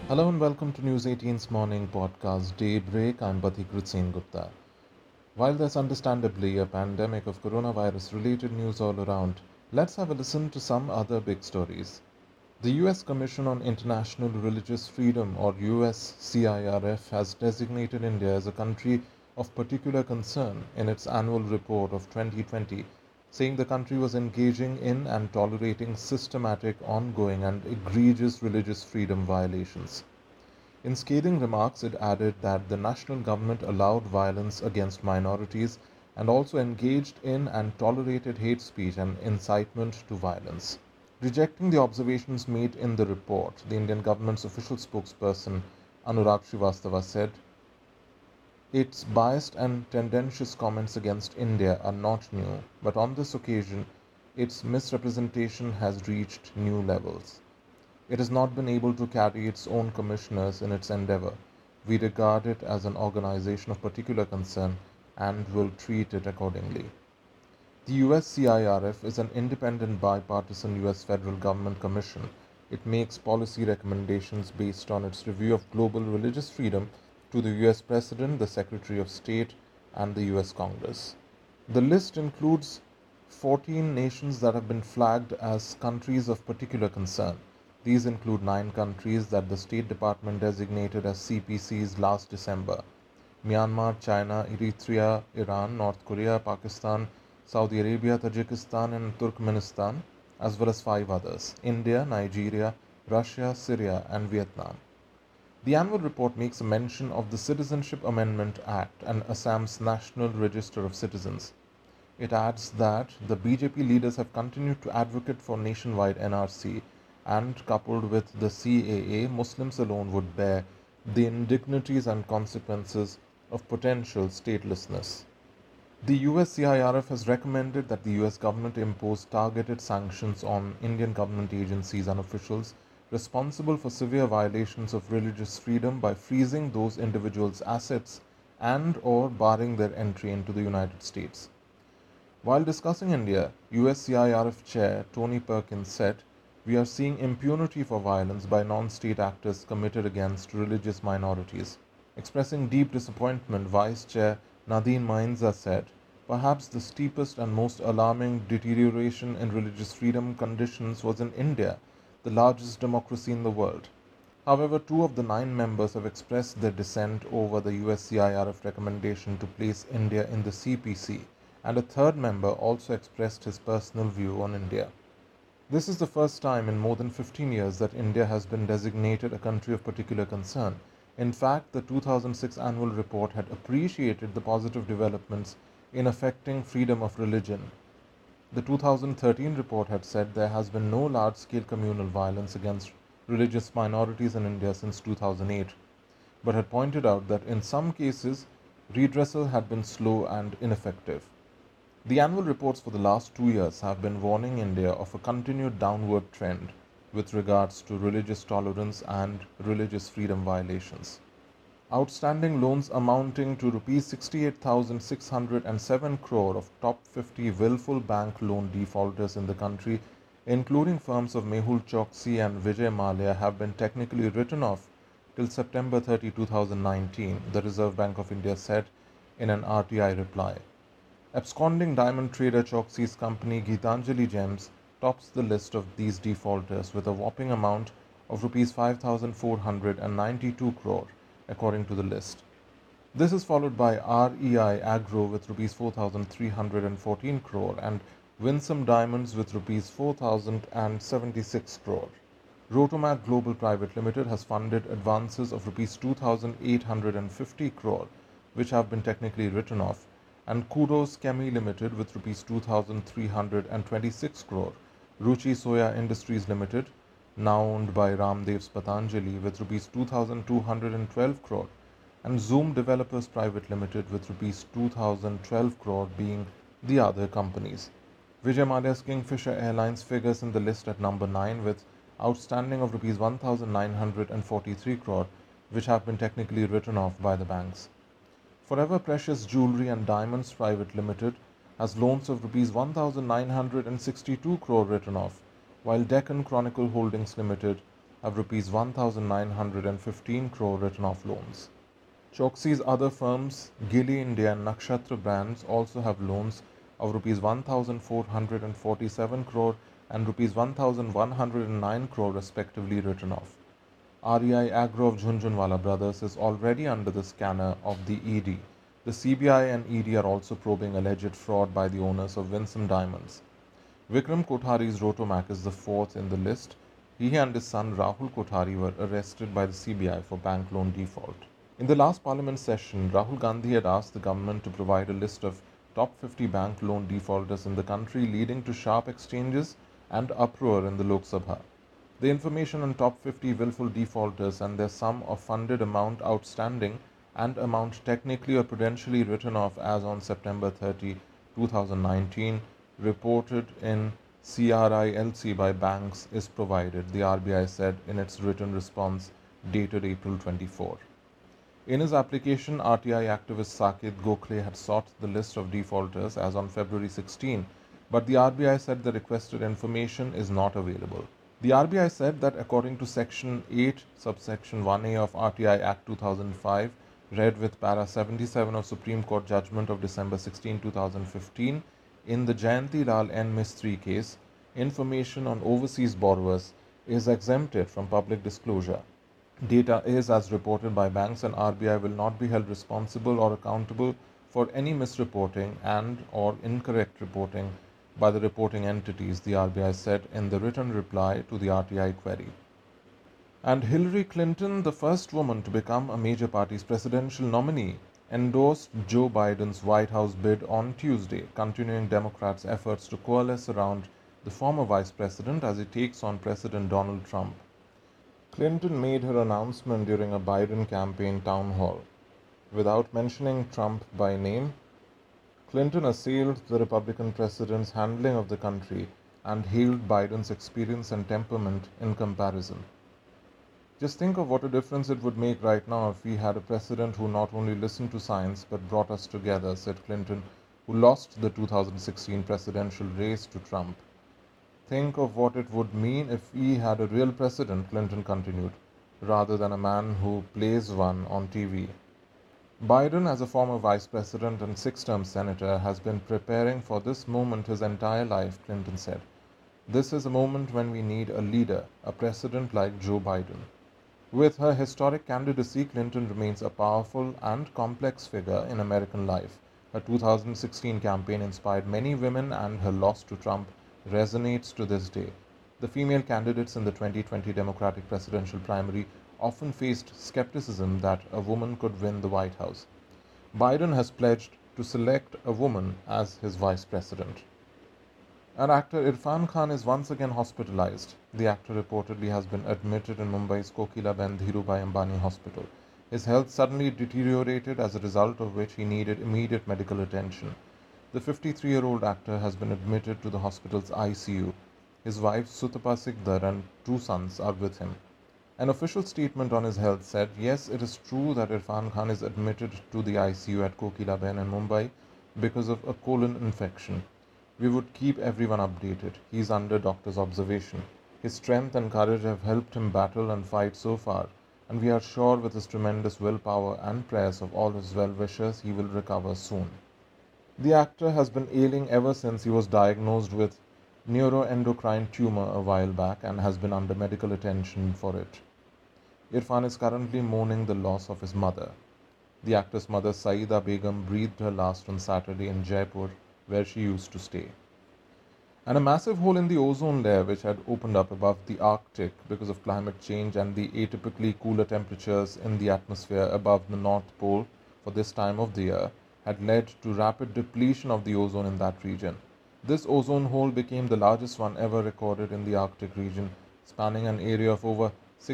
Hello and welcome to News 18's morning podcast Daybreak. I'm Pathikrit Singh Gupta. While there's understandably a pandemic of coronavirus related news all around, let's have a listen to some other big stories. The US Commission on International Religious Freedom, or USCIRF, has designated India as a country of particular concern in its annual report of 2020, saying the country was engaging in and tolerating systematic, ongoing, and egregious religious freedom violations. In scathing remarks, it added that the national government allowed violence against minorities and also engaged in and tolerated hate speech and incitement to violence. Rejecting the observations made in the report, the Indian government's official spokesperson Anurag Srivastava said, its biased and tendentious comments against India are not new, but on this occasion, its misrepresentation has reached new levels. It has not been able to carry its own commissioners in its endeavor. We regard it as an organization of particular concern and will treat it accordingly. The USCIRF is an independent bipartisan US federal government commission. It makes policy recommendations based on its review of global religious freedom to the US President, the Secretary of State, and the US Congress. The list includes 14 nations that have been flagged as countries of particular concern. These include 9 countries that the State Department designated as CPCs last December: Myanmar, China, Eritrea, Iran, North Korea, Pakistan, Saudi Arabia, Tajikistan, and Turkmenistan, as well as 5 others: India, Nigeria, Russia, Syria, and Vietnam. The annual report makes a mention of the Citizenship Amendment Act and Assam's National Register of Citizens. It adds that the BJP leaders have continued to advocate for nationwide NRC, and coupled with the CAA, Muslims alone would bear the indignities and consequences of potential statelessness. The USCIRF has recommended that the US government impose targeted sanctions on Indian government agencies and officials responsible for severe violations of religious freedom by freezing those individuals' assets and or barring their entry into the United States. While discussing India, USCIRF Chair Tony Perkins said, "We are seeing impunity for violence by non-state actors committed against religious minorities." Expressing deep disappointment, Vice Chair Nadine Mainza said, "Perhaps the steepest and most alarming deterioration in religious freedom conditions was in India, the largest democracy in the world." However, 2 of the 9 members have expressed their dissent over the USCIRF recommendation to place India in the CPC, and a third member also expressed his personal view on India. This is the first time in more than 15 years that India has been designated a country of particular concern. In fact, the 2006 annual report had appreciated the positive developments in affecting freedom of religion. The 2013 report had said there has been no large scale communal violence against religious minorities in India since 2008, but had pointed out that in some cases, redressal had been slow and ineffective. The annual reports for the last 2 years have been warning India of a continued downward trend with regards to religious tolerance and religious freedom violations. Outstanding loans amounting to Rs 68,607 crore of top 50 willful bank loan defaulters in the country, including firms of Mehul Choksi and Vijay Mallya, have been technically written off till September 30, 2019, the Reserve Bank of India said in an RTI reply. Absconding diamond trader Choksi's company Geetanjali Gems tops the list of these defaulters with a whopping amount of Rs 5,492 crore, according to the list. This is followed by REI Agro with Rs 4,314 crore and Winsome Diamonds with Rs 4,076 crore. Rotomac Global Private Limited has funded advances of Rs 2,850 crore, which have been technically written off, and Kudos Chemi Limited with Rs 2,326 crore, Ruchi Soya Industries Limited, now owned by Ramdev's Patanjali, with Rs 2,212 crore, and Zoom Developers Private Limited with Rs 2,012 crore being the other companies. Vijay Mallya's Kingfisher Airlines figures in the list at number 9 with outstanding of Rs 1,943 crore, which have been technically written off by the banks. Forever Precious Jewellery and Diamonds Private Limited has loans of Rs 1,962 crore written off, while Deccan Chronicle Holdings Limited have rupees 1,915 crore written off loans. Choksi's other firms, Gilly India and Nakshatra brands, also have loans of rupees 1,447 crore and rupees 1,109 crore respectively written off. REI Agro of Jhunjhunwala Brothers is already under the scanner of the ED. The CBI and ED are also probing alleged fraud by the owners of Winsome Diamonds. Vikram Kothari's Rotomac is the fourth in the list. He and his son Rahul Kothari were arrested by the CBI for bank loan default. In the last parliament session, Rahul Gandhi had asked the government to provide a list of top 50 bank loan defaulters in the country, leading to sharp exchanges and uproar in the Lok Sabha. The information on top 50 willful defaulters and their sum of funded amount outstanding and amount technically or prudentially written off as on September 30, 2019, reported in CRILC by banks is provided, the RBI said in its written response dated April 24. In his application, RTI activist Saket Gokhale had sought the list of defaulters as on February 16, but the RBI said the requested information is not available. The RBI said that according to Section 8, subsection 1A of RTI Act 2005, read with para 77 of Supreme Court judgment of December 16, 2015, in the Jayanti Lal N. Mistry case, information on overseas borrowers is exempted from public disclosure. Data is, as reported by banks, and RBI will not be held responsible or accountable for any misreporting and or incorrect reporting by the reporting entities, the RBI said in the written reply to the RTI query. And Hillary Clinton, the first woman to become a major party's presidential nominee, endorsed Joe Biden's White House bid on Tuesday, continuing Democrats' efforts to coalesce around the former vice president as he takes on President Donald Trump. Clinton made her announcement during a Biden campaign town hall. Without mentioning Trump by name, Clinton assailed the Republican president's handling of the country and hailed Biden's experience and temperament in comparison. Just think of what a difference it would make right now if we had a president who not only listened to science but brought us together, said Clinton, who lost the 2016 presidential race to Trump. Think of what it would mean if we had a real president, Clinton continued, rather than a man who plays one on TV. Biden, as a former vice president and six-term senator, has been preparing for this moment his entire life, Clinton said. This is a moment when we need a leader, a president like Joe Biden. With her historic candidacy, Clinton remains a powerful and complex figure in American life. Her 2016 campaign inspired many women, and her loss to Trump resonates to this day. The female candidates in the 2020 Democratic presidential primary often faced skepticism that a woman could win the White House. Biden has pledged to select a woman as his vice president. And actor Irfan Khan is once again hospitalized. The actor reportedly has been admitted in Mumbai's Kokilaben Dhirubhai Ambani Hospital. His health suddenly deteriorated, as a result of which he needed immediate medical attention. The 53-year-old actor has been admitted to the hospital's ICU. His wife Sutapa Sikdar and two sons are with him. An official statement on his health said, yes, it is true that Irfan Khan is admitted to the ICU at Kokilaben in Mumbai because of a colon infection. We would keep everyone updated. He is under doctor's observation. His strength and courage have helped him battle and fight so far, and we are sure with his tremendous willpower and prayers of all his well-wishers, he will recover soon. The actor has been ailing ever since he was diagnosed with neuroendocrine tumor a while back and has been under medical attention for it. Irfan is currently mourning the loss of his mother. The actor's mother, Saida Begum, breathed her last on Saturday in Jaipur, where she used to stay. And a massive hole in the ozone layer, which had opened up above the Arctic because of climate change and the atypically cooler temperatures in the atmosphere above the North Pole for this time of the year, had led to rapid depletion of the ozone in that region. This ozone hole became the largest one ever recorded in the Arctic region, spanning an area of over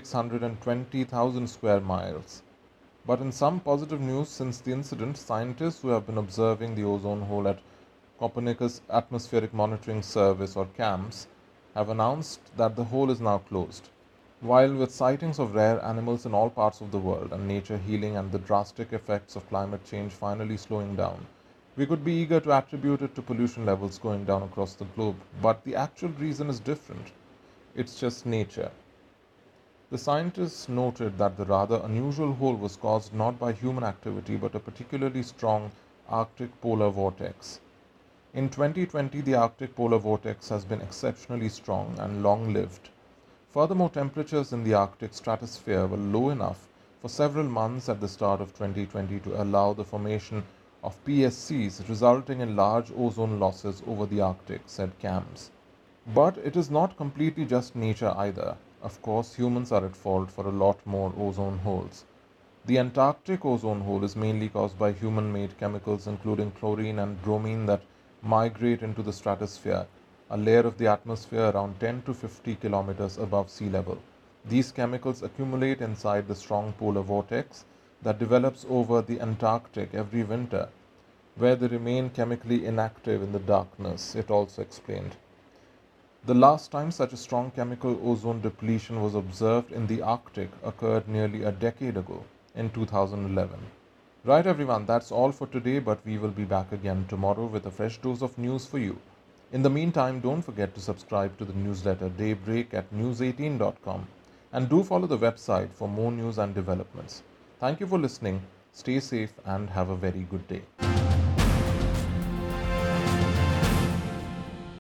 620,000 square miles. But in some positive news since the incident, scientists who have been observing the ozone hole at Copernicus Atmospheric Monitoring Service, or CAMS, have announced that the hole is now closed. While with sightings of rare animals in all parts of the world and nature healing and the drastic effects of climate change finally slowing down, we could be eager to attribute it to pollution levels going down across the globe, but the actual reason is different. It's just nature. The scientists noted that the rather unusual hole was caused not by human activity but a particularly strong Arctic polar vortex. In 2020, the Arctic polar vortex has been exceptionally strong and long-lived. Furthermore, temperatures in the Arctic stratosphere were low enough for several months at the start of 2020 to allow the formation of PSCs, resulting in large ozone losses over the Arctic, said CAMS. But it is not completely just nature either. Of course, humans are at fault for a lot more ozone holes. The Antarctic ozone hole is mainly caused by human-made chemicals including chlorine and bromine that migrate into the stratosphere, a layer of the atmosphere around 10 to 50 kilometers above sea level. These chemicals accumulate inside the strong polar vortex that develops over the Antarctic every winter, where they remain chemically inactive in the darkness, it also explained. The last time such a strong chemical ozone depletion was observed in the Arctic occurred nearly a decade ago, in 2011. Right everyone, that's all for today, but we will be back again tomorrow with a fresh dose of news for you. In the meantime, don't forget to subscribe to the newsletter Daybreak at news18.com and do follow the website for more news and developments. Thank you for listening, stay safe and have a very good day.